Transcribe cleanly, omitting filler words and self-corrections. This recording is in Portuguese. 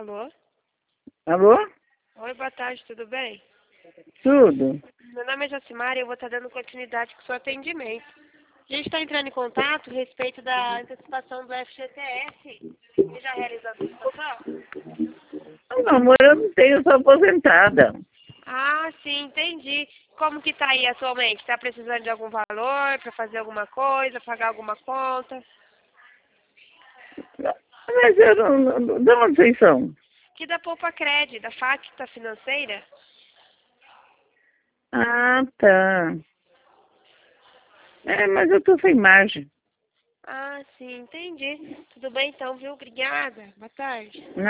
Alô? Alô? Oi, boa tarde, tudo bem? Tudo? Meu nome é Jacimara e eu vou estar dando continuidade com o seu atendimento. A gente está entrando em contato a respeito da antecipação do FGTS. Você já realizou a antecipação? Não, amor, eu não tenho, eu sou aposentada. Ah, sim, entendi. Como que tá aí atualmente? Está precisando de algum valor para fazer alguma coisa, pagar alguma conta? Mas eu não, de onde vocês são? Que da Poupa Cred, da Facta Financeira? Ah, tá. É, mas eu tô sem margem. Ah, sim, entendi. Tudo bem então, viu? Obrigada. Boa tarde.